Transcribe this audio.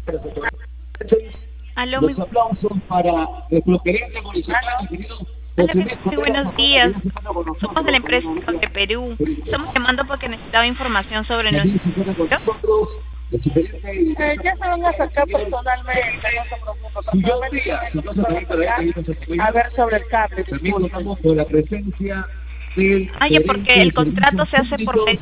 Aló, Los aplausos para nuestro gerente municipal, querido José Luis muy Cordero, buenos días. que está con nosotros. Somos de la empresa de Perú. Estamos llamando porque necesitaba información sobre También se nuestro... encuentra con nosotros el superintendente y Ya se van a acercar personalmente, no se preocupe. Sillón Díaz. Un aplauso también para él, que nos apoya. A ver sobre el cable. También contamos con la presencia del Oye, porque gerente de el contrato servicios se hace por públicos,